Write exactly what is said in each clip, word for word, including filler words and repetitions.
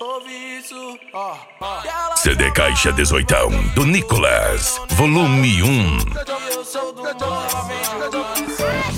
ouvi isso, ó, ó. C D Caixa dezoitão do Nicolas, volume um. Eu sou do morro, vem jogando.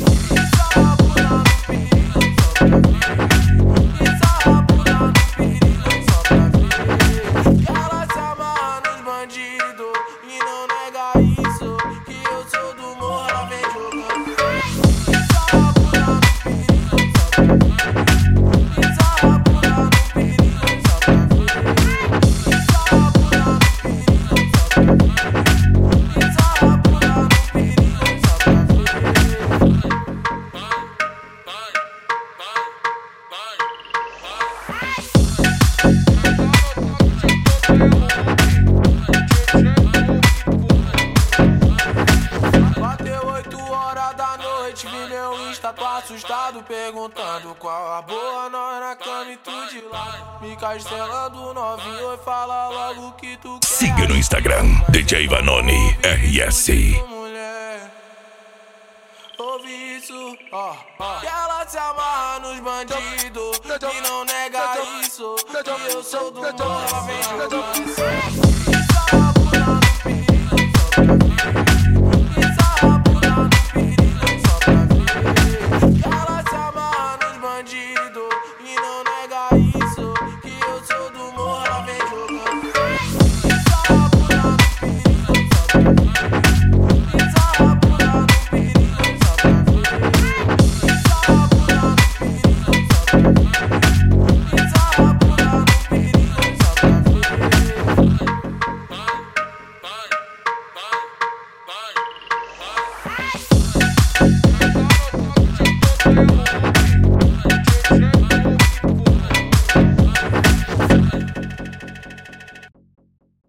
Vi meu Insta, tô assustado, perguntando qual a boa, nós na cama e tu de lá. Me castelando novinho e fala logo que tu quer. Siga no Instagram, D J Vanoni R S. Ouvi isso, ó, ó. Que ela se amarra nos bandidos e não nega isso. Que eu sou do morro, vem jogando.